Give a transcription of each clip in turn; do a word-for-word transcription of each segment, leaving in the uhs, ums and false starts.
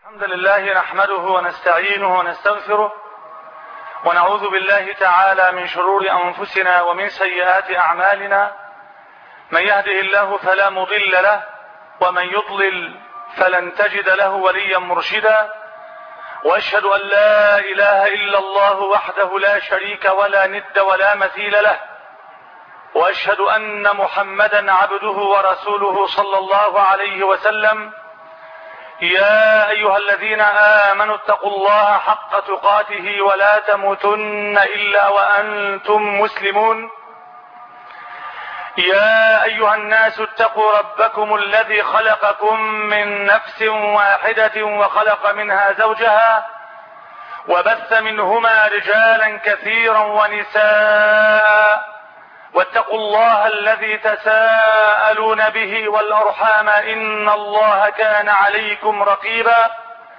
الحمد لله نحمده ونستعينه ونستغفره ونعوذ بالله تعالى من شرور أنفسنا ومن سيئات أعمالنا. من يهده الله فلا مضل له ومن يضلل فلن تجد له وليا مرشدا، وأشهد أن لا إله إلا الله وحده لا شريك ولا ند ولا مثيل له، وأشهد أن محمدا عبده ورسوله صلى الله عليه وسلم. يا أيها الذين آمنوا اتقوا الله حق تقاته ولا تموتن إلا وأنتم مسلمون. يا أيها الناس اتقوا ربكم الذي خلقكم من نفس واحدة وخلق منها زوجها وبث منهما رجالا كثيرا ونساء، واتقوا الله الذي تساءلون به والأرحام إن الله كان عليكم رقيبا.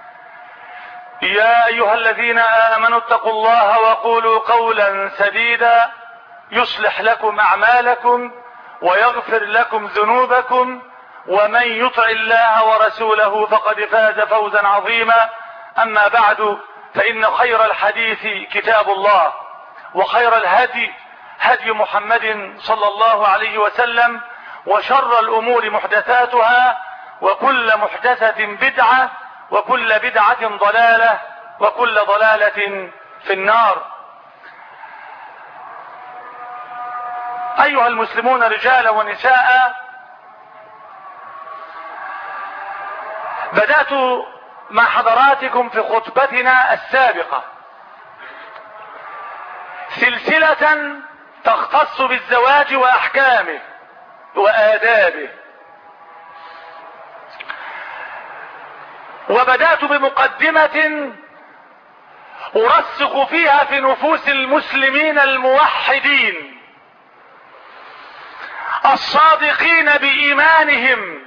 يا أيها الذين آمنوا اتقوا الله وقولوا قولا سديدا يصلح لكم أعمالكم ويغفر لكم ذنوبكم، ومن يطع الله ورسوله فقد فاز فوزا عظيما. أما بعد، فإن خير الحديث كتاب الله، وخير الهدي هدي محمد صلى الله عليه وسلم، وشر الأمور محدثاتها، وكل محدثة بدعة، وكل بدعة ضلالة، وكل ضلالة في النار. أيها المسلمون رجالا ونساء، بدأت مع حضراتكم في خطبتنا السابقة سلسلة تختص بالزواج وأحكامه وآدابه، وبدأت بمقدمة أرسخ فيها في نفوس المسلمين الموحدين الصادقين بإيمانهم،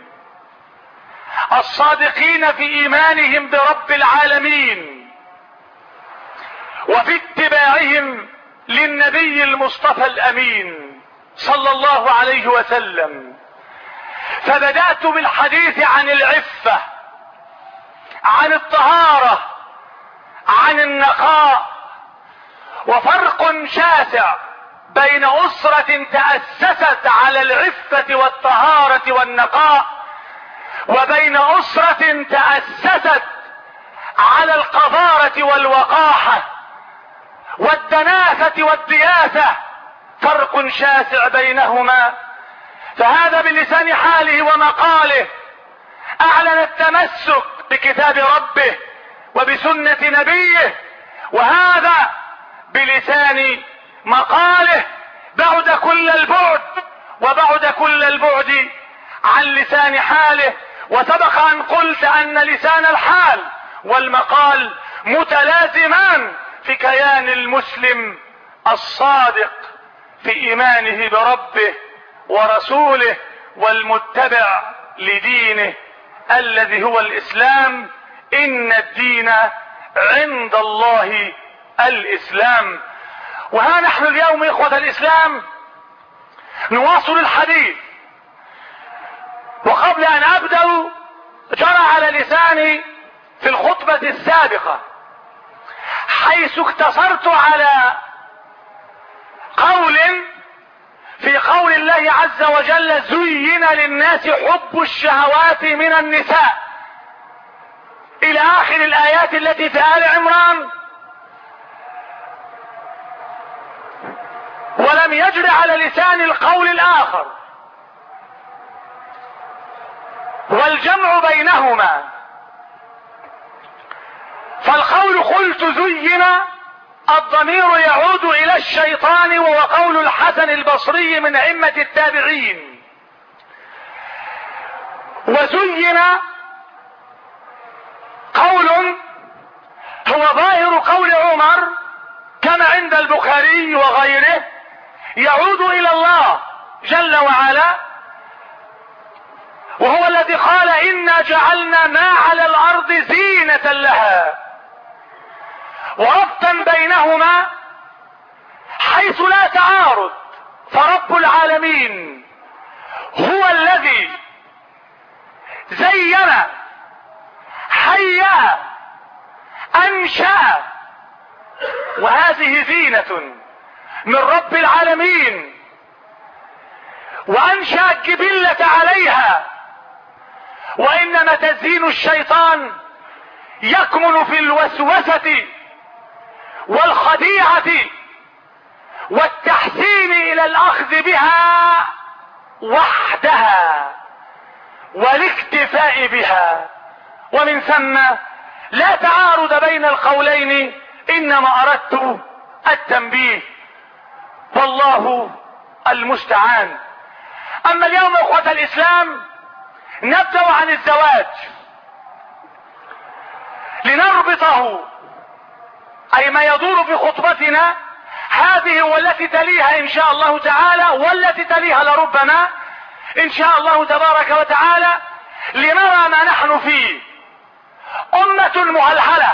الصادقين في إيمانهم برب العالمين وفي اتباعهم للنبي المصطفى الأمين صلى الله عليه وسلم. فبدأت بالحديث عن العفة، عن الطهارة، عن النقاء، وفرق شاسع بين أسرة تأسست على العفة والطهارة والنقاء، وبين أسرة تأسست على القذارة والوقاحة والدناثة والدياثة. فرق شاسع بينهما. فهذا بلسان حاله ومقاله أعلن التمسك بكتاب ربه وبسنة نبيه، وهذا بلسان مقاله بعد كل البعد وبعد كل البعد عن لسان حاله. وسبق أن قلت أن لسان الحال والمقال متلازمان في كيان المسلم الصادق في إيمانه بربه ورسوله والمتبع لدينه الذي هو الإسلام. إن الدين عند الله الإسلام. وها نحن اليوم إخوة الإسلام نواصل الحديث، وقبل أن أبدأ جرى على لساني في الخطبة السابقة حيث اقتصرت على قول في قول الله عز وجل: زين للناس حب الشهوات من النساء، إلى آخر الآيات التي في آل عمران. ولم يجر على لسان القول الآخر، والجمع بينهما. فالقول قلت زين الضمير يعود إلى الشيطان، وهو قول الحسن البصري من أئمة التابعين. وزين قول هو ظاهر قول عمر كما عند البخاري وغيره، يعود إلى الله جل وعلا، وهو الذي قال: إنا جعلنا ما على الأرض زينة لها. وربطا بينهما حيث لا تعارض، فرب العالمين هو الذي زين هيأ انشأ، وهذه زينة من رب العالمين، وانشأ الجبلة عليها. وانما تزيين الشيطان يكمن في الوسوسة والخديعة والتحسين الى الاخذ بها وحدها والاكتفاء بها. ومن ثم لا تعارض بين القولين، انما اردت التنبيه، والله المستعان. اما اليوم اخوة الاسلام نبدأ عن الزواج لنربطه، اي ما يدور في خطبتنا هذه والتي تليها ان شاء الله تعالى، والتي تليها لربما ان شاء الله تبارك وتعالى، لنرى ما نحن فيه. امة مهلهلة،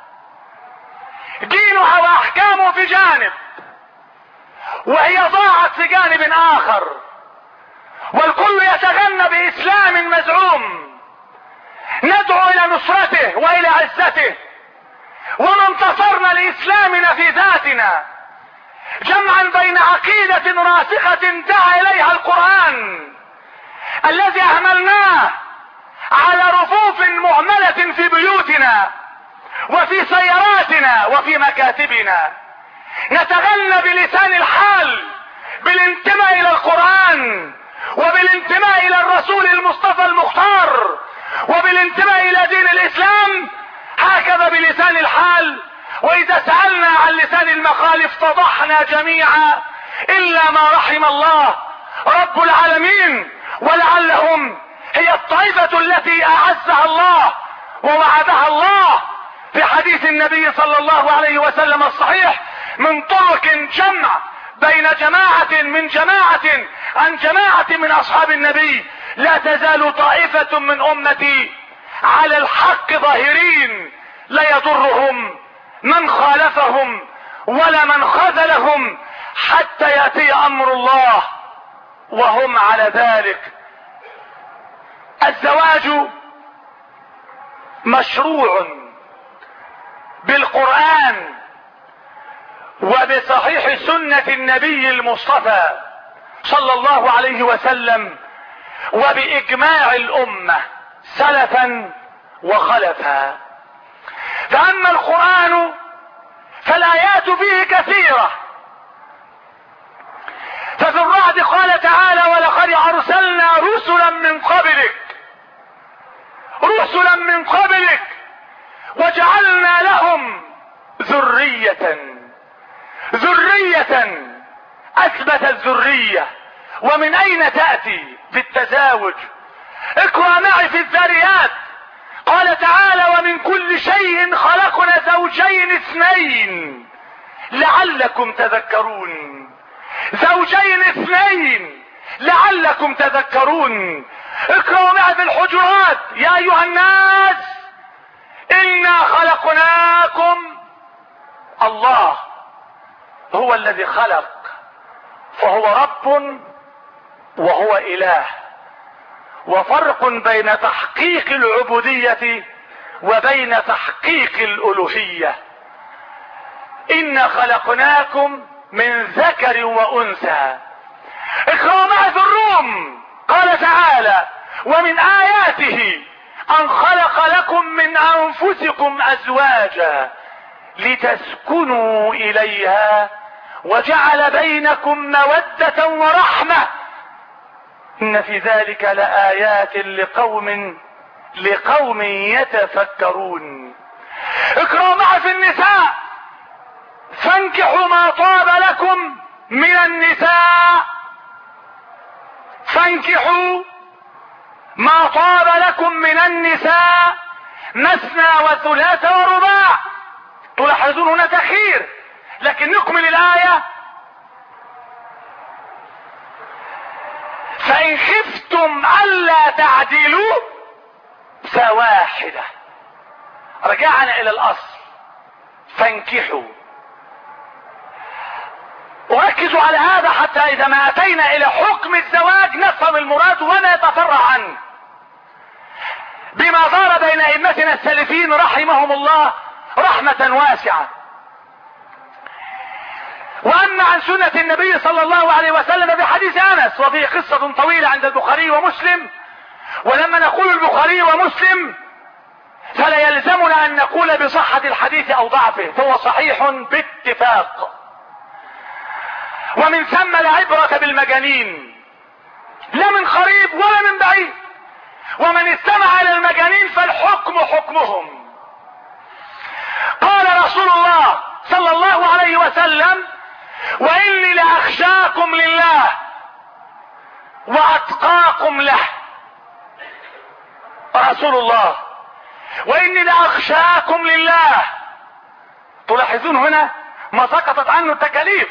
دينها واحكامه في جانب، وهي ضاعت في جانب اخر، والكل يتغنى باسلام مزعوم ندعو الى نصرته والى عزته، وما انتصرنا لاسلامنا في ذاتنا، جمعا بين عقيدة راسخة دعا اليها القرآن الذي اهملناه على رفوف مهملة في بيوتنا وفي سياراتنا وفي مكاتبنا، نتغنى بلسان الحال بالانتماء الى القرآن، وبالانتماء الى الرسول المصطفى المختار، وبالانتماء الى دين الاسلام، هكذا بلسان الحال. واذا سألنا عن لسان المقال افتضحنا جميعا الا ما رحم الله رب العالمين، ولعلهم هي الطائفة التي اعزها الله ووعدها الله في حديث النبي صلى الله عليه وسلم الصحيح من طرق جمع بين جماعة من جماعة عن جماعة من اصحاب النبي: لا تزال طائفة من امتي على الحق ظاهرين، لا يضرهم من خالفهم ولا من خذلهم حتى يأتي امر الله وهم على ذلك. الزواج مشروع بالقرآن وبصحيح سنة النبي المصطفى صلى الله عليه وسلم، وبإجماع الأمة سلفا وخلفا. فأما القرآن فالآيات فيه كثيرة، ففي الرعد قال تعالى: ولقد أرسلنا رسلا من قبلك رسلا من قبلك وجعلنا لهم ذرية ذرية أثبت الذرية. ومن أين تأتي؟ بالتزاوج. اقرأ معي في الذاريات قال تعالى: ومن كل شيء خلقنا زوجين اثنين لعلكم تذكرون. زوجين اثنين لعلكم تذكرون. اقرأوا معي في الحجرات: يا أيها الناس إنا خلقناكم. الله هو الذي خلق، فهو رب وهو إله، وفرق بين تحقيق العبودية وبين تحقيق الألوهية. إنا خلقناكم من ذكر وأنثى. اقرأوا معي في الروم قال تعالى: ومن آياته أن خلق لكم من أنفسكم أزواجا لتسكنوا إليها وجعل بينكم مودة ورحمة إن في ذلك لآيات لقوم لقوم يتفكرون. اقرأوا معي في النساء: فانكحوا ما طاب لكم من النساء فانكحوا ما طاب لكم من النساء مثنى وثلاث ورباع. تلاحظون هنا تأخير، لكن نكمل الآية: فإن خفتم ألا تعدلوا فواحدة. رجعنا إلى الأصل: فانكحوا. وركزوا على هذا حتى إذا ما أتينا إلى حكم الزواج نفهم المراد وما يتفرع عنه. بما دار بين ائمتنا السلفين رحمهم الله رحمة واسعة. واما عن سنة النبي صلى الله عليه وسلم بحديث انس، وفيه قصة طويلة عند البخاري ومسلم، ولما نقول البخاري ومسلم فلا يلزمنا ان نقول بصحة الحديث او ضعفه، فهو صحيح باتفاق. ومن ثم لا عبرة بالمجانين، لا من قريب ولا من بعيد، ومن استمع الى المجانين فالحكم حكمهم. قال رسول الله صلى الله عليه وسلم: واني لاخشاكم لله واتقاكم له. رسول الله: واني لاخشاكم لله. تلاحظون هنا ما سقطت عنه التكاليف.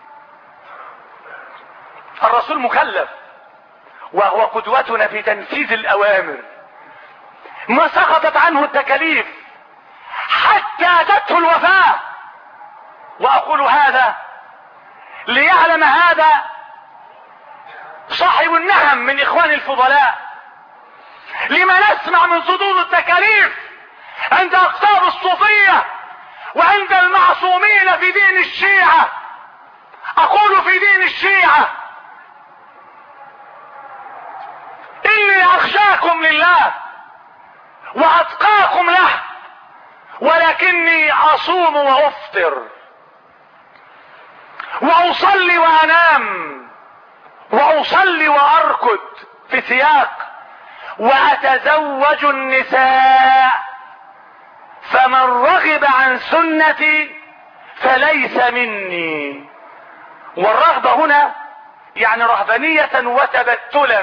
الرسول مكلف وهو قدوتنا في تنفيذ الاوامر، ما سقطت عنه التكاليف حتى اتته الوفاة. واقول هذا ليعلم هذا صاحب النهم من اخواني الفضلاء، لما نسمع من صدور التكاليف عند اقطاب الصوفية وعند المعصومين في دين الشيعة. اقول في دين الشيعة: اني اخشاكم لله واتقاكم له، ولكني اصوم وافطر واصلي وانام واصلي واركض في سياق، واتزوج النساء، فمن رغب عن سنتي فليس مني. والرغبة هنا يعني رهبانية وتبتلا،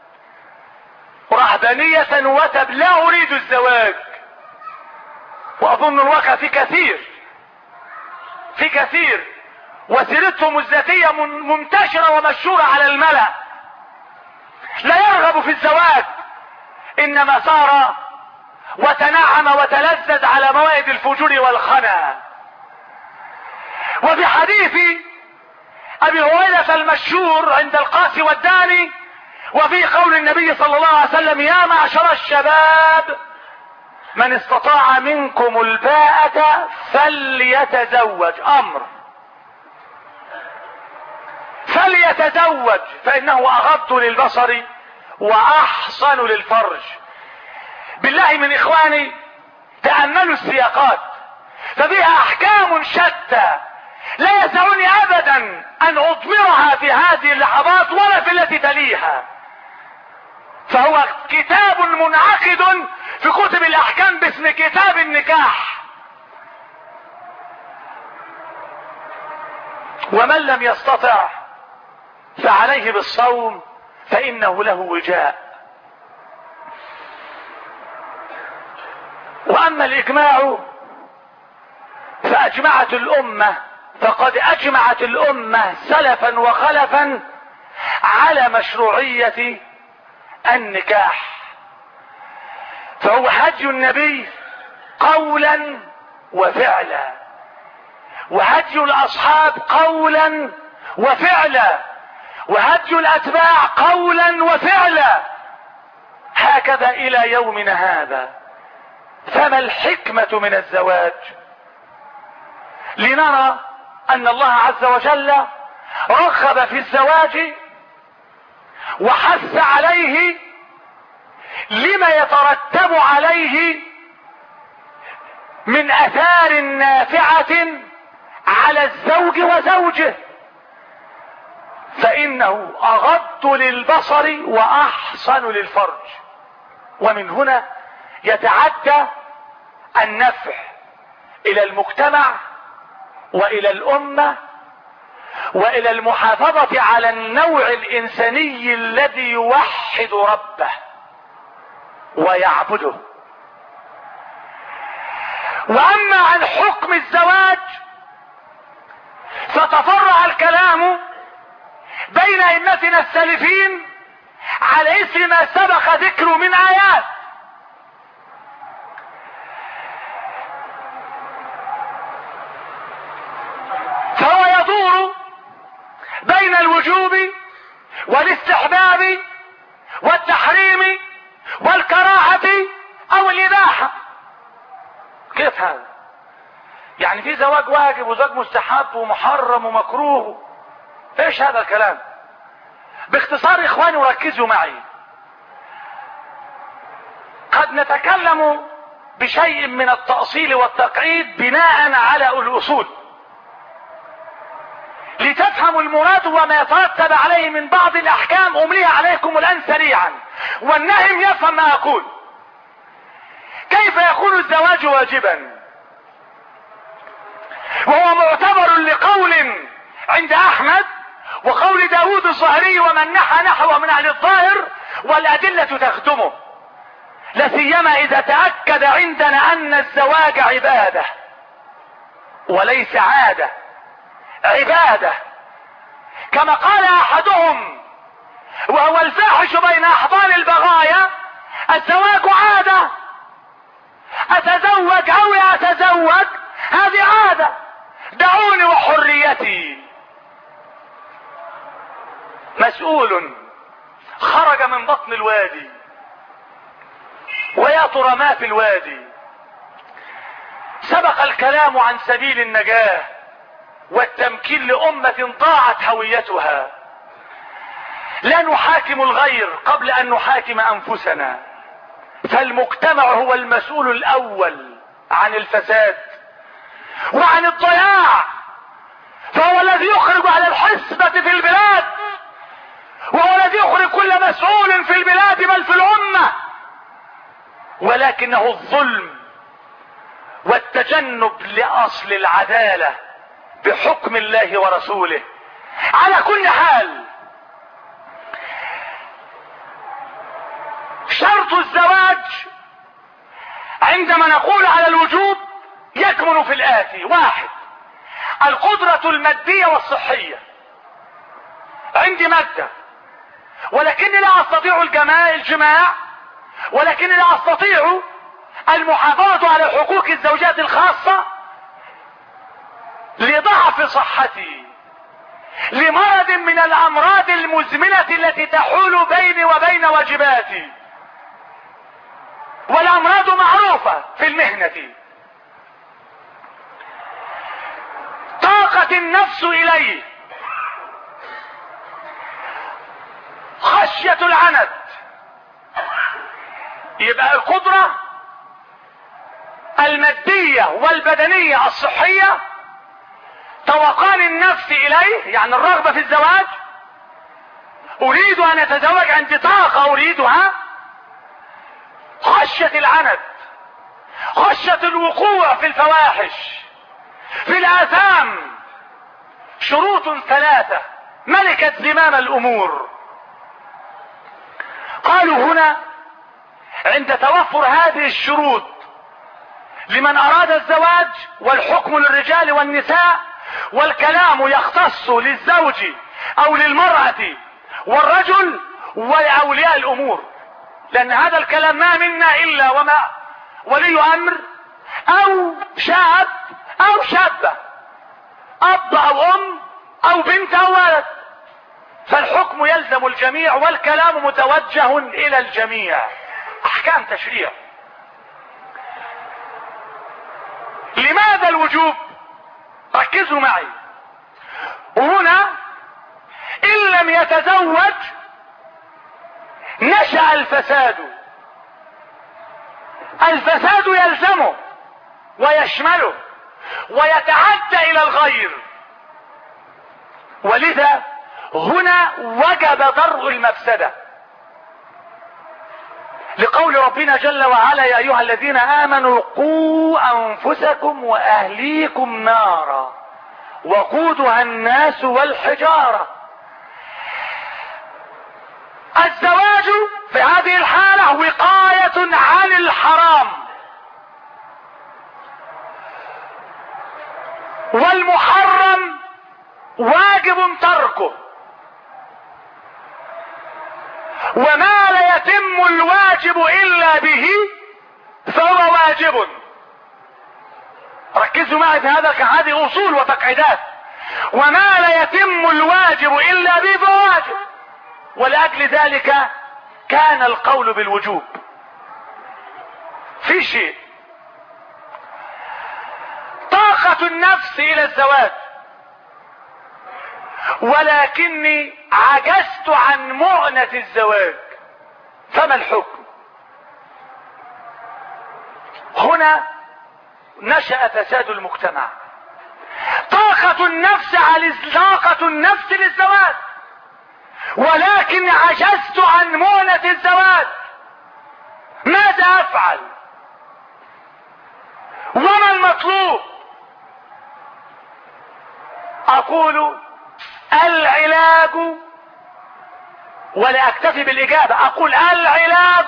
رهبانية وتب لا اريد الزواج. واظن الواقع في كثير في كثير وسيرتهم الذاتية منتشرة ومشهورة على الملأ، لا يرغب في الزواج، انما سار وتنعم وتلذذ على موائد الفجور والخنا. وفي حديث ابي هريرة المشهور عند القاسي والداني، وفي قول النبي صلى الله عليه وسلم: يا معشر الشباب من استطاع منكم الباءة فليتزوج. امر فليتزوج فانه اغض للبصر واحصن للفرج. بالله من اخواني تأملوا السياقات، ففيها احكام شتى لا يسعني ابدا ان اضمرها في هذه اللحظات ولا في التي تليها، فهو كتاب منعقد في كتب الاحكام باسم كتاب النكاح. ومن لم يستطع فعليه بالصوم فانه له وجاء. واما الاجماع فاجمعت الامة، فقد اجمعت الامة سلفا وخلفا على مشروعية النكاح، فهو هدي النبي قولا وفعلا، وهدي الاصحاب قولا وفعلا، وهدي الاتباع قولا وفعلا، هكذا الى يومنا هذا. فما الحكمة من الزواج؟ لنرى ان الله عز وجل رغب في الزواج وحث عليه لما يترتب عليه من اثار نافعة على الزوج وزوجه، فانه اغض للبصر واحصن للفرج. ومن هنا يتعدى النفع الى المجتمع والى الامة والى المحافظة على النوع الانساني الذي يوحد ربه ويعبده. واما عن حكم الزواج فتفرع الكلام بين ائمتنا السالفين على اثر ما سبق ذكره من ايات، فهو يدور بين الوجوب والاستحباب والتحريم والكراهة هذا؟ يعني في زواج واجب وزواج مستحب ومحرم ومكروه؟ ايش هذا الكلام؟ باختصار اخواني وركزوا معي، قد نتكلم بشيء من التأصيل والتقعيد بناء على الأصول لتفهموا المراد وما يترتب عليه من بعض الأحكام. أمليها عليكم الآن سريعا والنهم يفهم ما أقول. كيف يكون الزواج واجبا وهو معتبر لقول عند أحمد وقول داود الظاهري ومن نحى نحوه من أهل الظاهر والأدلة تخدمه، لا سيما إذا تأكد عندنا أن الزواج عبادة وليس عادة، عبادة كما قال أحدهم وهو الفاحش بين أحضان البغايا: الزواج عادة، أتزوج أو لا أتزوج هذه عادة، دعوني وحريتي. مسؤول خرج من بطن الوادي، ويا ترى ما في الوادي؟ سبق الكلام عن سبيل النجاة والتمكين لأمة ضاعت هويتها. لا نحاكم الغير قبل أن نحاكم أنفسنا، فالمجتمع هو المسؤول الأول عن الفساد وعن الضياع، فهو الذي يخرج على الحسبة في البلاد، وهو الذي يخرج كل مسؤول في البلاد بل في الأمة. ولكنه الظلم والتجنب لأصل العدالة بحكم الله ورسوله. على كل حال، شرط الزواج عندما نقول على الوجوب يكمن في الآتي: واحد، القدرة المادية والصحية. عندي مادة ولكني لا أستطيع الجماع، ولكني لا أستطيع المحافظة على حقوق الزوجات الخاصة لضعف صحتي، لمرض من الأمراض المزمنة التي تحول بيني وبين واجباتي، والأمراض معروفة في المهنة. طاقة النفس إليه، خشية العنت. يبقى القدرة المادية والبدنية الصحية، توقان النفس إليه يعني الرغبة في الزواج، أريد أن أتزوج، عندي طاقة أريدها. خشية العنت، خشية الوقوع في الفواحش في الآثام. شروط ثلاثة ملكت زمام الأمور. قالوا هنا عند توفر هذه الشروط لمن أراد الزواج، والحكم للرجال والنساء، والكلام يختص للزوج أو للمرأة والرجل وأولياء الأمور، لأن هذا الكلام ما منا إلا وما ولي أمر أو شاب أو شابة، أب أو أم أو بنت أو ولد، فالحكم يلزم الجميع والكلام متوجه إلى الجميع. أحكام تشريع. لماذا الوجوب؟ ركزوا معي. وهنا إن لم يتزوج نشأ الفساد. الفساد يلزمه ويشمله ويتعدى إلى الغير، ولذا هنا وجب درء المفسدة، لقول ربنا جل وعلا: يا أيها الذين آمنوا قوا أنفسكم وأهليكم نارا وقودها الناس والحجارة. الزواج في هذه الحالة وقاية عن الحرام، والمحرم واجب تركه، وما لا يتم الواجب إلا به فهو واجب. ركزوا معي في هذا، هذه أصول وتقعيدات. وما لا يتم الواجب إلا به فهو واجب، ولأجل ذلك كان القول بالوجوب. في شيء طاقة النفس الى الزواج، ولكني عجزت عن مؤنة الزواج، فما الحكم؟ هنا نشأ فساد المجتمع. طاقة النفس على طاقة النفس للزواج، ولكن عجزت عن مؤنة الزواج، ماذا افعل؟ وما المطلوب؟ اقول العلاج، ولا اكتفي بالاجابة، اقول العلاج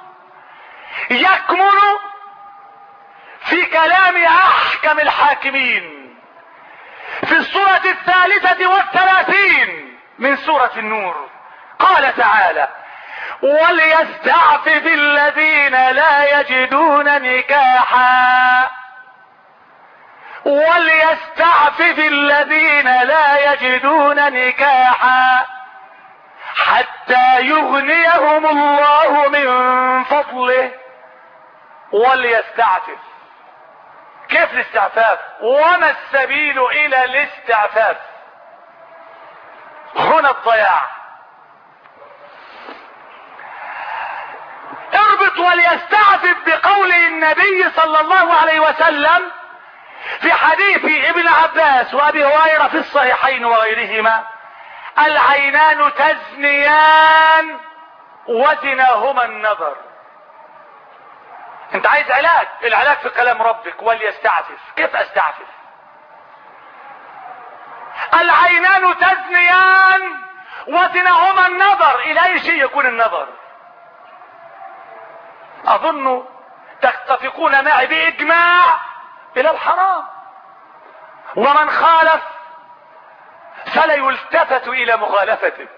يكمن في كلام احكم الحاكمين في السورة الثالثة والثلاثين من سورة النور. قال تعالى: وليستعفف الذين لا يجدون نكاحا وليستعفف الذين لا يجدون نكاحا حتى يغنيهم الله من فضله. وليستعفف، كيف الاستعفاف؟ وما السبيل الى الاستعفاف؟ هنا الضياع. اربط وليستعفف بقول النبي صلى الله عليه وسلم في حديث ابن عباس وابي هريرة في الصحيحين وغيرهما: العينان تزنيان وزناهما النظر. انت عايز علاج، العلاج في كلام ربك وليستعفف. كيف استعفف؟ العينان تزنيان وزناهما النظر. الى اي شيء يكون النظر؟ اظن تتفقون معي باجماع الى الحرام، ومن خالف فلا يلتفت الى مخالفته.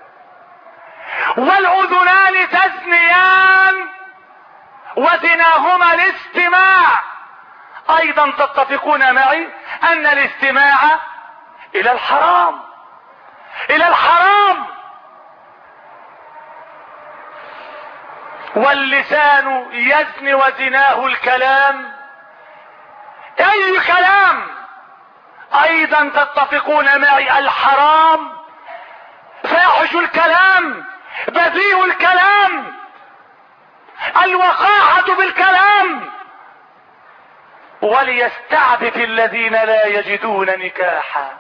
والاذنان تزنيان وزناهما الاستماع. ايضا تتفقون معي ان الاستماع الى الحرام، الى الحرام. واللسان يزني وزناه الكلام. اي كلام؟ ايضا تتفقون معي الحرام، فاحش الكلام، بذيء الكلام، الوقاحة بالكلام. وليستعفف الذين لا يجدون نكاحا.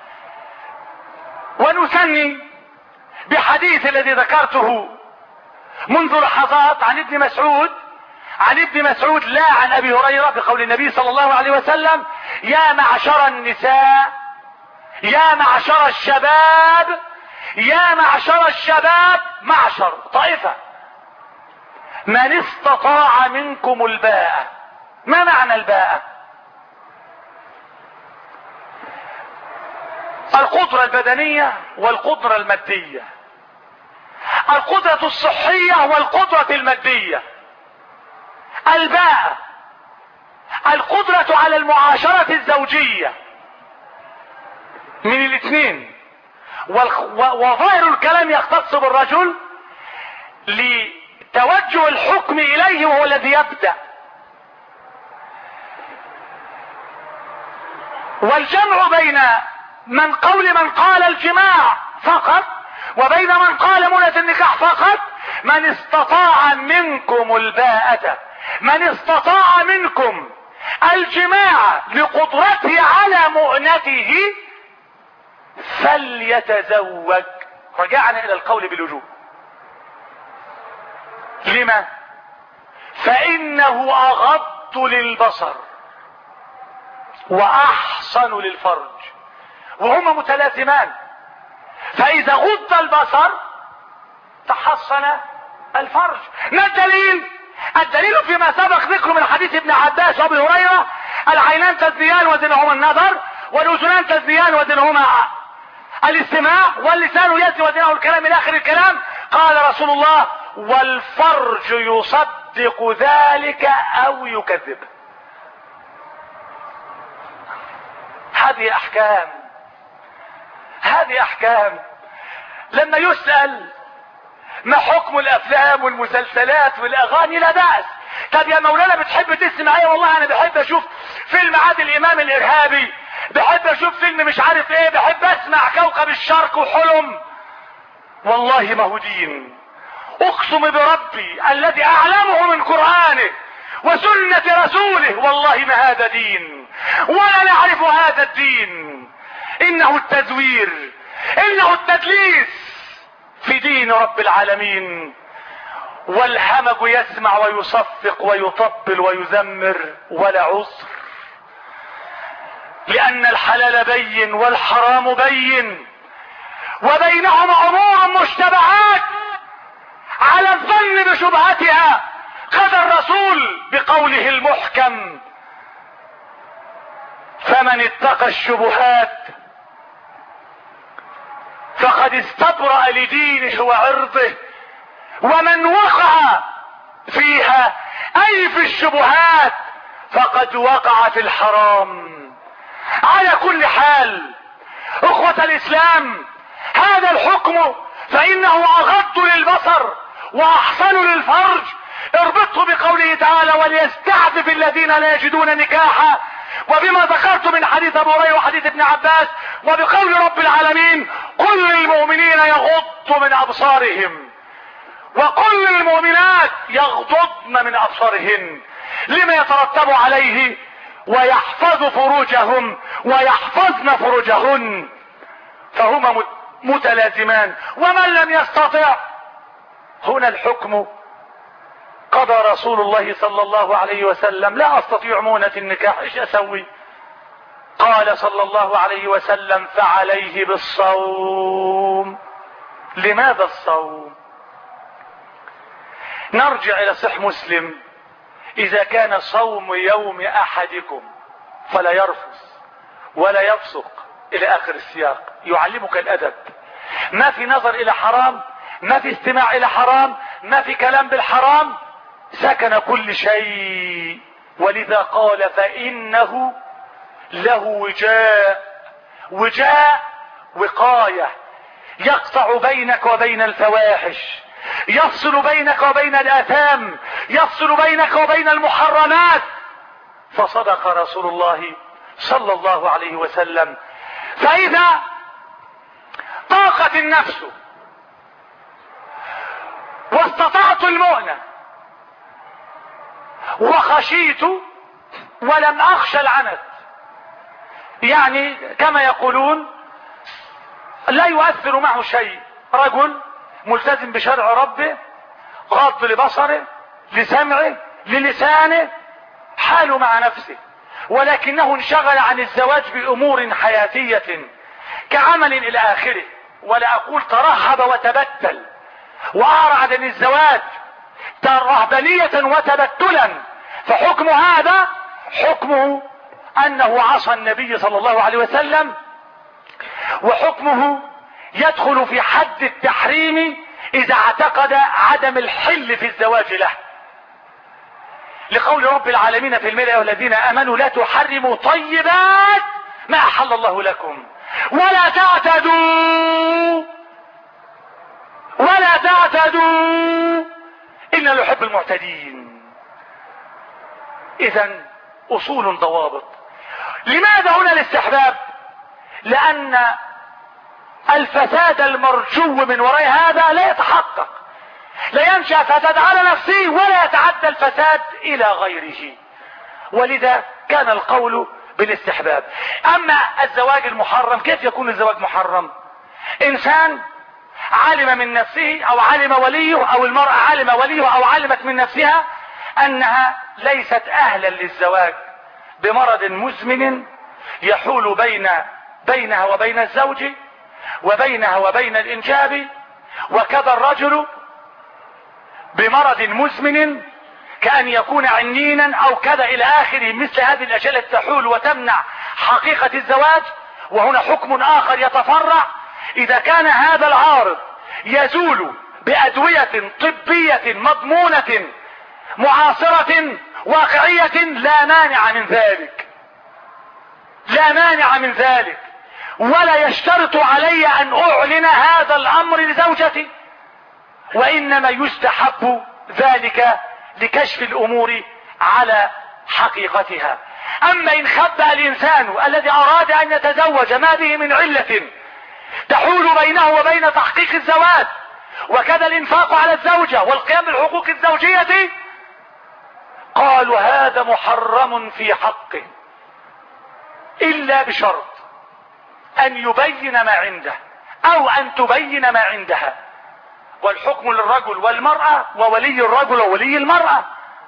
ونثني بحديث الذي ذكرته منذ لحظات عن ابن مسعود، عن ابن مسعود لا عن ابي هريرة، بقول النبي صلى الله عليه وسلم: يا معشر النساء، يا معشر الشباب، يا معشر الشباب، معشر طائفة، من استطاع منكم الباءة. ما معنى الباءة؟ القدرة البدنية والقدرة المادية، القدرة الصحية والقدرة المادية. الباءة القدرة على المعاشرة الزوجية من الاثنين، وظاهر الكلام يختص بالرجل لتوجه الحكم اليه وهو الذي يبدأ. والجمع بين من قول من قال الجماع فقط وبين من قال منة النكاح فقط: من استطاع منكم الباءة، من استطاع منكم الجماع لقدرته على مؤنته فليتزوج. رجعنا الى القول بالوجوب. لما؟ فانه اغض للبصر واحصن للفرج، وهما متلازمان. فاذا غض البصر تحصن الفرج. ما الدليل؟ الدليل فيما سبق ذكره من حديث ابن عباس وابي هريرة: العينان تزنيان وزنهما النظر، والاذنان تزنيان وزنهما الاستماع، واللسان يزني وزنه الكلام الى اخر الكلام. قال رسول الله: والفرج يصدق ذلك او يكذب. هذه احكام، هذه احكام. لما يسأل ما حكم الافلام والمسلسلات والاغاني، لا بأس. طب يا مولانا بتحب تسمع ايه؟ والله انا بحب اشوف فيلم عادل امام الارهابي بحب اشوف فيلم مش عارف ايه، بحب اسمع كوكب الشرق وحلم. والله ما هو دين. اقسم بربي الذي اعلمه من قرآنه وسنة رسوله، والله ما هذا دين، ولا نعرف هذا الدين. انه التزوير، انه التدليس في دين رب العالمين. والهمج يسمع ويصفق ويطبل ويزمر ولا عذر، لان الحلال بين والحرام بين، وبينهما امور مشتبهات على الظن بشبهتها. قال الرسول بقوله المحكم: فمن اتقى الشبهات فقد استبرأ لدينه وعرضه، ومن وقع فيها اي في الشبهات فقد وقع في الحرام. على كل حال اخوة الاسلام، هذا الحكم فانه اغض للبصر واحسن للفرج. اربطه بقوله تعالى: وليستعفف الذين لا يجدون نكاحا، وبما ذكرت من حديث ابو هريره وحديث ابن عباس، وبقول رب العالمين: قل للمؤمنين يغضوا من ابصارهم وقل للمؤمنات يغضضن من ابصارهن، لما يترتب عليه: ويحفظوا فروجهم ويحفظن فروجهن. فهما متلازمان. ومن لم يستطع، هنا الحكم قضى رسول الله صلى الله عليه وسلم: لا استطيع مونة النكاح، ايش اسوي؟ قال صلى الله عليه وسلم: فعليه بالصوم. لماذا الصوم؟ نرجع الى صحيح مسلم: اذا كان صوم يوم احدكم فلا يرفث ولا يفسق، الى اخر السياق. يعلمك الادب، ما في نظر الى حرام، ما في استماع الى حرام، ما في كلام بالحرام، سكن كل شيء. ولذا قال: فانه له وجاء. وجاء وقاية، يقطع بينك وبين الفواحش، يفصل بينك وبين الآثام، يفصل بينك وبين المحرمات. فصدق رسول الله صلى الله عليه وسلم. فإذا طاقت النفس واستطعت المؤنة وخشيت ولم أخشى العنت، يعني كما يقولون لا يؤثر معه شيء، رجل ملتزم بشرع ربه، غاض لبصره، لسمعه، للسانه، حاله مع نفسه، ولكنه انشغل عن الزواج بأمور حياتية كعمل إلى آخره، ولا أقول ترهب وتبتل وأعرض عن الزواج رهبانية وتبتلا، فحكم هذا حكمه أنه عصى النبي صلى الله عليه وسلم، وحكمه يدخل في حد التحريم إذا اعتقد عدم الحل في الزواج له، لقول رب العالمين في الملأ: والذين آمنوا لا تحرموا طيبات ما أحل الله لكم ولا تعتدوا ولا تعتدوا إن يحب المعتدين. إذن أصول ضوابط. لماذا هنا الاستحباب؟ لأن الفساد المرجو من وراء هذا لا يتحقق، لا ينشأ فساد على نفسه ولا يتعدى الفساد إلى غيره، ولذا كان القول بالاستحباب. أما الزواج المحرم، كيف يكون الزواج محرم؟ إنسان علم من نفسه أو علم وليه، أو المرأة علم وليه أو علمت من نفسها أنها ليست أهلا للزواج بمرض مزمن يحول بين بينها وبين الزوج وبينها وبين الإنجاب، وكذا الرجل بمرض مزمن كأن يكون عنينا أو كذا إلى آخره، مثل هذه الأشياء التي تحول وتمنع حقيقة الزواج. وهنا حكم آخر يتفرع: إذا كان هذا العارض يزول بأدوية طبية مضمونة معاصرة واقعية لا مانع من ذلك، لا مانع من ذلك، ولا يشترط علي أن أعلن هذا الأمر لزوجتي، وإنما يستحب ذلك لكشف الأمور على حقيقتها. اما ان خبأ الانسان الذي اراد ان يتزوج ما به من علة تحول بينه وبين تحقيق الزواج، وكذا الانفاق على الزوجة والقيام بالحقوق الزوجية، قالوا هذا محرم في حقه الا بشرط ان يبين ما عنده او ان تبين ما عندها، والحكم للرجل والمرأة وولي الرجل وولي المرأة.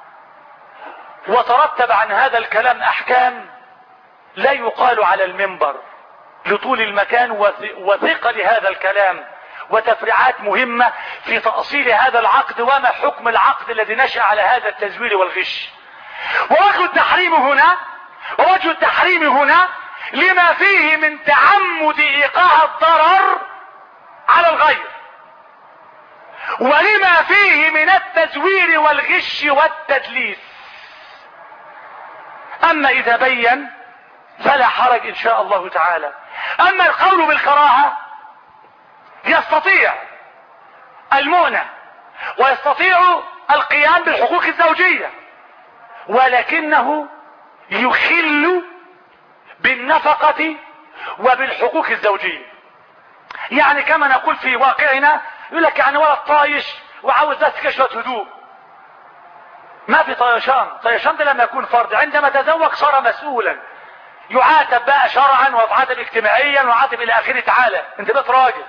وترتب عن هذا الكلام احكام لا يقال على المنبر لطول المكان وثقل هذا الكلام، وتفريعات مهمة في تأصيل هذا العقد وما حكم العقد الذي نشأ على هذا التزوير والغش. ووجه التحريم هنا ووجه التحريم هنا لما فيه من تعمد ايقاع الضرر على الغير، ولما فيه من التزوير والغش والتدليس. اما اذا بين فلا حرج ان شاء الله تعالى. اما القول بالكراهة يستطيع المؤنة ويستطيع القيام بالحقوق الزوجية، ولكنه يخل بالنفقة وبالحقوق الزوجية. يعني كما نقول في واقعنا، يقول لك يعني ولد طايش وعاوز بس كشوة هدوء. ما في طيشان، طيشان ده لما يكون فرد، عندما تزوج صار مسؤولا، يعاتب بقى شرعا ويعاتب اجتماعيا ويعاتب الى اخره. تعالى انت بقيت راجل.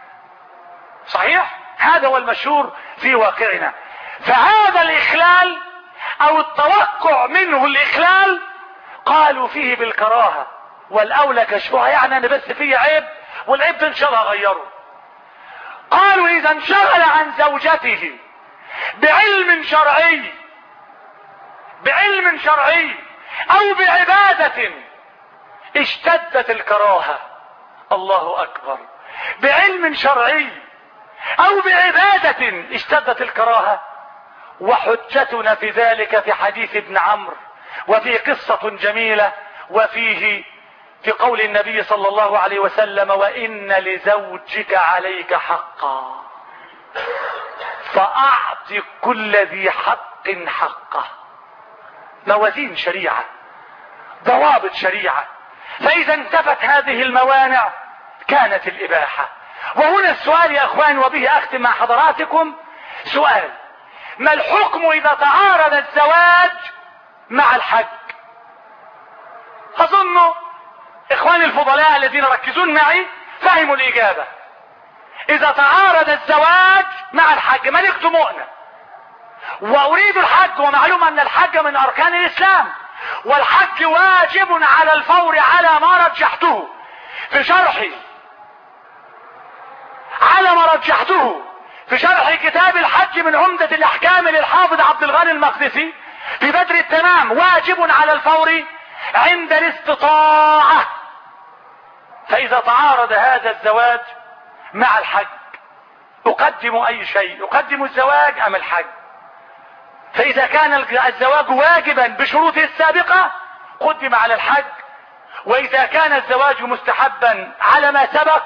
صحيح؟ هذا هو المشهور في واقعنا. فهذا الاخلال او التوقع منه الاخلال قالوا فيه بالكراهة، والاولى كشفها. يعني انا بس فيه عيب والعيب ده ان شاء الله اغيره. قالوا اذا انشغل عن زوجته بعلم شرعي بعلم شرعي او بعبادة اشتدت الكراهة. الله اكبر. بعلم شرعي او بعبادة اشتدت الكراهة. وحجتنا في ذلك في حديث ابن عمرو، وفي قصة جميلة، وفيه في قول النبي صلى الله عليه وسلم: وإن لزوجك عليك حقا فأعط كل ذي حق حقه. موازين شريعة، ضوابط شريعة. فإذا انتفت هذه الموانع كانت الإباحة. وهنا السؤال يا أخوان، وبه أختم مع حضراتكم، سؤال: ما الحكم إذا تعارض الزواج مع الحج؟ أظن إخواني الفضلاء الذين ركزون معي فهموا الإجابة. إذا تعارض الزواج مع الحج، ملكت مؤنة وأريد الحج، ومعلوم أن الحج من أركان الإسلام، والحج واجب على الفور على ما رجحته في شرحي على ما رجحته في شرح كتاب الحج من عمدة الأحكام للحافظ عبد الغني المقدسي في بدر التمام: واجب على الفور عند الاستطاعة. فإذا تعارض هذا الزواج مع الحج، أقدم أي شيء؟ أقدم الزواج أم الحج؟ فإذا كان الزواج واجبا بشروطه السابقة قدم على الحج، وإذا كان الزواج مستحبا على ما سبق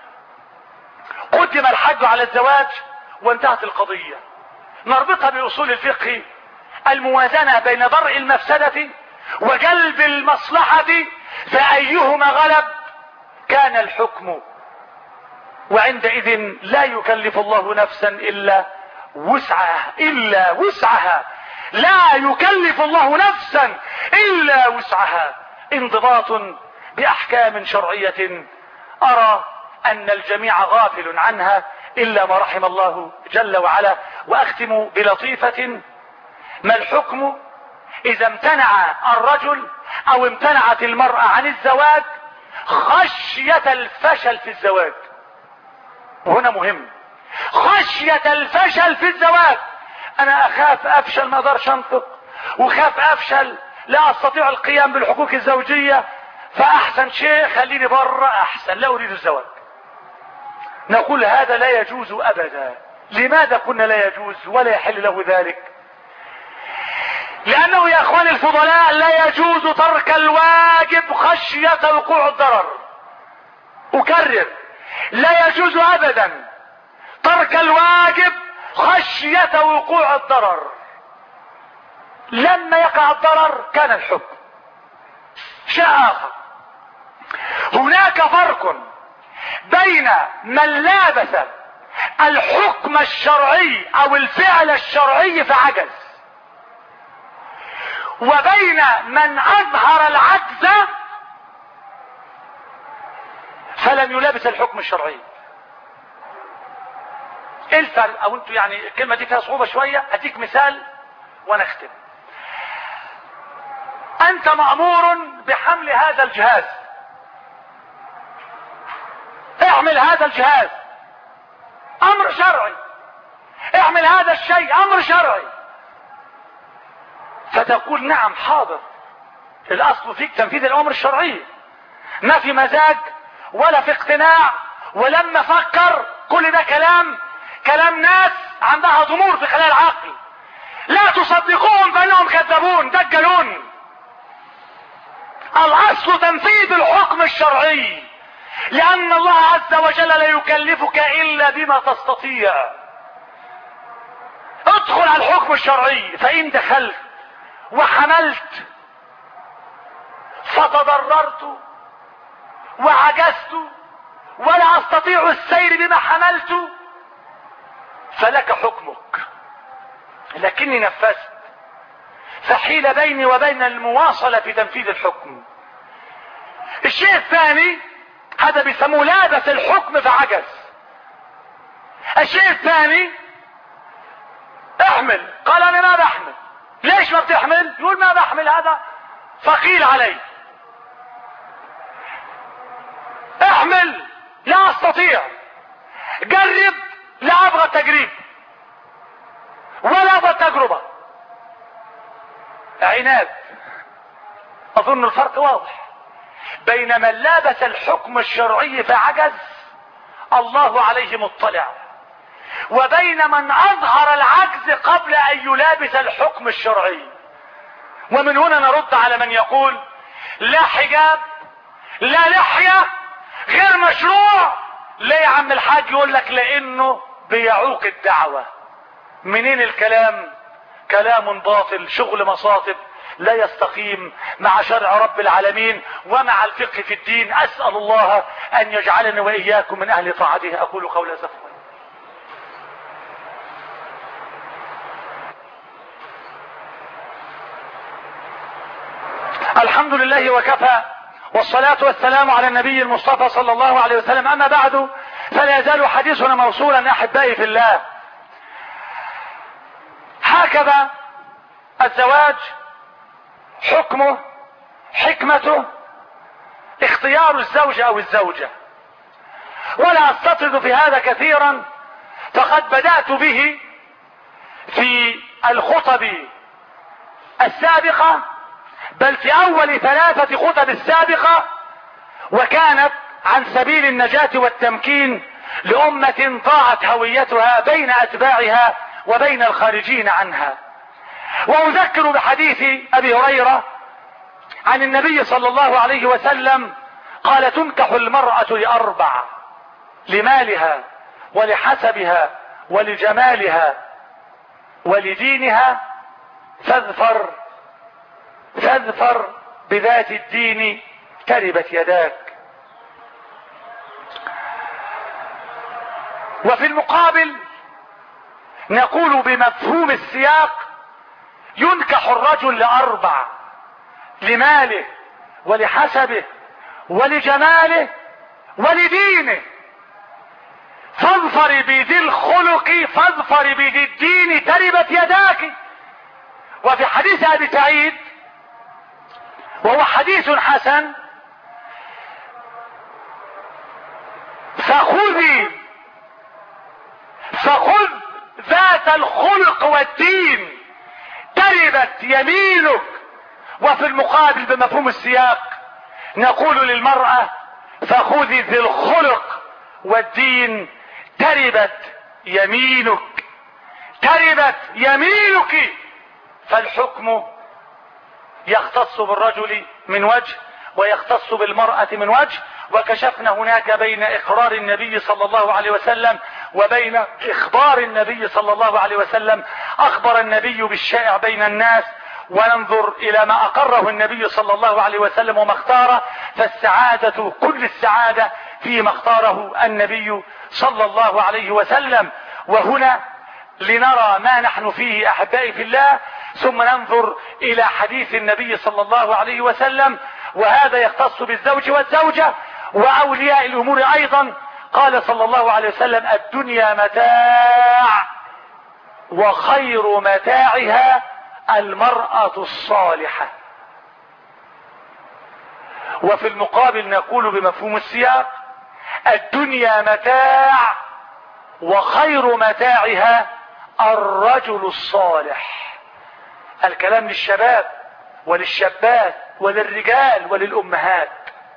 قدم الحج على الزواج، وانتهت القضية. نربطها بأصول الفقه: الموازنة بين درء المفسدة وجلب المصلحة، فأيهما غلب كان الحكم. وعندئذ لا يكلف الله نفسا إلا وسعها إلا وسعها لا يكلف الله نفسا إلا وسعها. انضباط بأحكام شرعية أرى أن الجميع غافل عنها إلا ما رحم الله جل وعلا. وأختم بلطيفة: ما الحكم إذا امتنع الرجل أو امتنعت المرأة عن الزواج خشية الفشل في الزواج؟ وهنا مهم، خشية الفشل في الزواج. أنا أخاف أفشل، ما أقدرش أنطق، وخاف أفشل لا أستطيع القيام بالحقوق الزوجية، فأحسن شيء خليني برا أحسن، لا أريد الزواج. نقول هذا لا يجوز أبدا. لماذا قلنا لا يجوز ولا يحل له ذلك؟ لأنه يا أخواني الفضلاء لا يجوز ترك الواجب خشية وقوع الضرر. أكرر: لا يجوز أبدا ترك الواجب خشية وقوع الضرر. لما يقع الضرر كان الحكم. شيء اخر، هناك فرق بين من لابس الحكم الشرعي او الفعل الشرعي فعجز، وبين من اظهر العجز فلم يلابس الحكم الشرعي. ايه الفرق؟ او انتوا يعني الكلمة دي فيها صعوبة شوية، اديك مثال ونختم. انت مأمور بحمل هذا الجهاز، اعمل هذا الجهاز، امر شرعي، اعمل هذا الشيء، امر شرعي، فتقول نعم حاضر. الاصل فيك تنفيذ الامر الشرعي، ما في مزاج ولا في اقتناع ولما فكر. كل ده كلام كلام ناس عندها ضمور في خلال العقل، لا تصدقوهم فانهم كذبون دجلون. الاصل تنفيذ الحكم الشرعي، لان الله عز وجل لا يكلفك الا بما تستطيع. ادخل على الحكم الشرعي. فان دخلت وحملت فتضررت وعجزت ولا استطيع السير بما حملت فلك حكمك، لكني نفذت، فحيل بيني وبين المواصلة في تنفيذ الحكم. الشيء الثاني هذا بيسموه لابس الحكم فعجز. الشيء الثاني احمل، قال انا ما بحمل. ليش ما بتحمل؟ يقول ما بحمل، هذا ثقيل علي. احمل، لا استطيع. جرب، لا ابغى التجريب ولا ابغى التجربة. عناد. اظن الفرق واضح بين من لابس الحكم الشرعي فعجز، الله عليه مطلع، وبين من اظهر العجز قبل ان يلابس الحكم الشرعي. ومن هنا نرد على من يقول لا حجاب لا لحية غير مشروع. ليه يا عم الحاج؟ يقول لك لانه بيعوق الدعوة. منين الكلام؟ كلام باطل، شغل مصاطب لا يستقيم مع شرع رب العالمين ومع الفقه في الدين. اسأل الله ان يجعلني واياكم من اهل طاعته. اقول قولي هذا. الحمد لله وكفى، والصلاة والسلام على النبي المصطفى صلى الله عليه وسلم. اما بعد، فلا يزال حديثنا موصولا احبائي في الله. هكذا الزواج، حكمه، حكمته، اختيار الزوج او الزوجة. ولا استطرد في هذا كثيرا، فقد بدأت به في الخطب السابقة، بل في اول ثلاثة خطب السابقة، وكانت عن سبيل النجاة والتمكين لأمة ضاعت هويتها بين أتباعها وبين الخارجين عنها. وأذكر بحديث أبي هريرة عن النبي صلى الله عليه وسلم قال: تنكح المرأة لأربع: لمالها ولحسبها ولجمالها ولدينها، فاظفر فاظفر بذات الدين تربت يداك. وفي المقابل نقول بمفهوم السياق: ينكح الرجل لأربع: لماله ولحسبه ولجماله ولدينه، فاظفر بذي الخلق فاظفر بذي الدين تربت يداك. وفي حديث ابي سعيد وهو حديث حسن: فخذي فخذ ذات الخلق والدين تربت يمينك. وفي المقابل بمفهوم السياق نقول للمرأة: فخذي ذي الخلق والدين تربت يمينك تربت يمينك. فالحكم يختص بالرجل من وجه ويختص بالمرأة من وجه. وكشفنا هناك بين اقرار النبي صلى الله عليه وسلم وبين اخبار النبي صلى الله عليه وسلم. اخبر النبي بالشائع بين الناس وننظر الى ما اقره النبي صلى الله عليه وسلم وما اختاره، فالسعادة كل السعادة فيما اختاره النبي صلى الله عليه وسلم. وهنا لنرى ما نحن فيه احبائي في الله، ثم ننظر الى حديث النبي صلى الله عليه وسلم، وهذا يختص بالزوج والزوجة واولياء الامور ايضا. قال صلى الله عليه وسلم: الدنيا متاع وخير متاعها المرأة الصالحة. وفي المقابل نقول بمفهوم السياق: الدنيا متاع وخير متاعها الرجل الصالح. الكلام للشباب وللشابات وللرجال وللأمهات.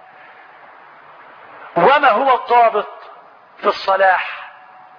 وما هو الضابط في الصلاح؟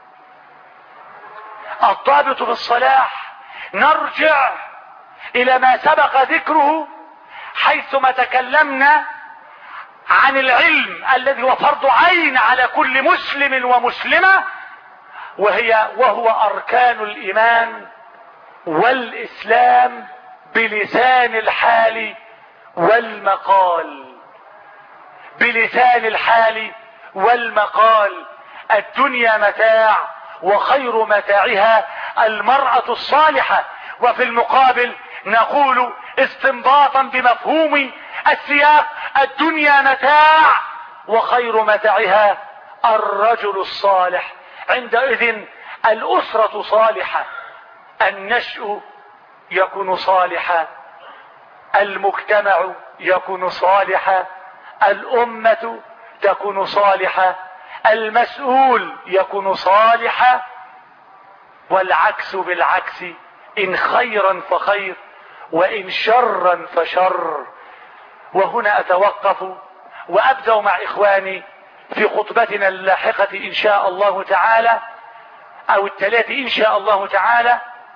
الضابط في الصلاح نرجع الى ما سبق ذكره حيثما تكلمنا عن العلم الذي هو فرض عين على كل مسلم ومسلمة، وهي وهو اركان الايمان والاسلام بلسان الحال والمقال. بلسان الحال والمقال: الدنيا متاع وخير متاعها المرأة الصالحة. وفي المقابل نقول استنباطا بمفهوم السياق: الدنيا متاع وخير متاعها الرجل الصالح. عندئذ الأسرة صالحة، النشء يكون صالحا، المجتمع يكون صالحا، الأمة تكون صالحة، المسؤول يكون صالحا، والعكس بالعكس، إن خيرا فخير وإن شرا فشر. وهنا أتوقف وأبدأ مع إخواني في خطبتنا اللاحقة إن شاء الله تعالى، أو التالية إن شاء الله تعالى،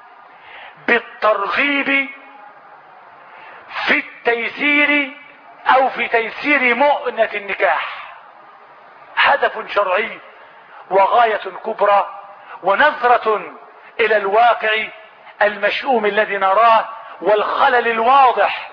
بالترغيب في التيسير أو في تيسير مؤنة النكاح. هدف شرعي وغاية كبرى ونظرة إلى الواقع المشؤوم الذي نراه والخلل الواضح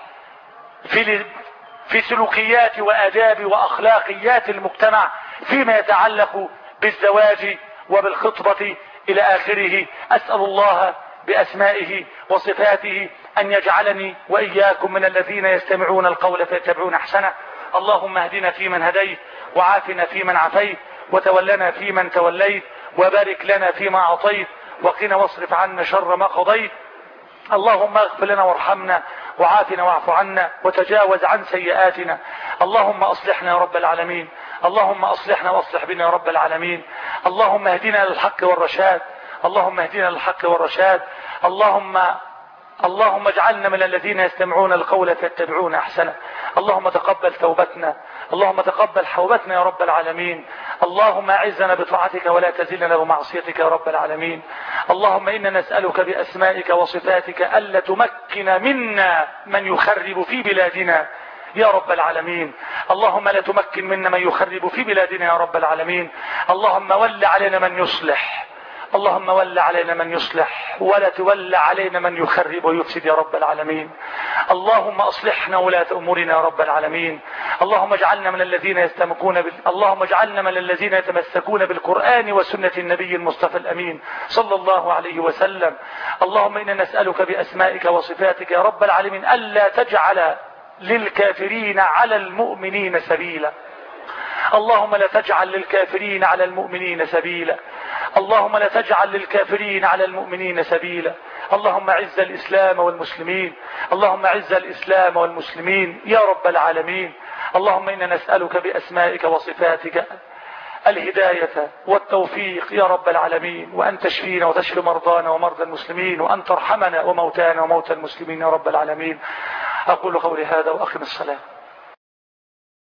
في في سلوكيات وآداب وأخلاقيات المجتمع فيما يتعلق بالزواج وبالخطبة إلى آخره. أسأل الله بأسمائه وصفاته أن يجعلني وإياكم من الذين يستمعون القول فيتبعون أحسنه. اللهم اهدنا فيمن هديت، وعافنا فيمن عافيت، وتولنا فيمن توليت، وبارك لنا فيما أعطيت، وقنا واصرف عنا شر ما قضيت. اللهم اغفر لنا وارحمنا وعافنا واعف عنا وتجاوز عن سيئاتنا. اللهم اصلحنا يا رب العالمين، اللهم اصلحنا واصلح بنا يا رب العالمين. اللهم اهدنا للحق والرشاد، اللهم اهدنا للحق والرشاد. اللهم اللهم اجعلنا من الذين يستمعون القول فيتبعون احسنه. اللهم تقبل توبتنا، اللهم تقبل حوبتنا يا رب العالمين. اللهم اعزنا بطاعتك ولا تزلنا بمعصيتك يا رب العالمين. اللهم انا نسألك باسمائك وصفاتك الا تمكن منا من يخرب في بلادنا يا رب العالمين. اللهم لا تمكن منا من يخرب في بلادنا يا رب العالمين. اللهم ول علينا من يصلح، اللهم ول علينا من يصلح، ولا تول علينا من يخرب ويفسد يا رب العالمين. اللهم اصلحنا ولاة امورنا يا رب العالمين. اللهم اجعلنا من الذين يستمكون بال... اللهم اجعلنا من الذين يتمسكون بالقرآن وسنة النبي المصطفى الامين صلى الله عليه وسلم. اللهم انا نسألك باسمائك وصفاتك يا رب العالمين الا تجعل للكافرين على المؤمنين سبيلا. اللهم لا تجعل للكافرين على المؤمنين سبيلا. اللهم لا تجعل للكافرين على المؤمنين سبيلا. اللهم اعز الاسلام والمسلمين، اللهم اعز الاسلام والمسلمين يا رب العالمين. اللهم انا نسألك باسمائك وصفاتك الهداية والتوفيق يا رب العالمين، وان تشفينا وتشفي مرضانا ومرضى المسلمين، وان ترحمنا وموتانا وموتى المسلمين يا رب العالمين. اقول قولي هذا واقم الصلاة.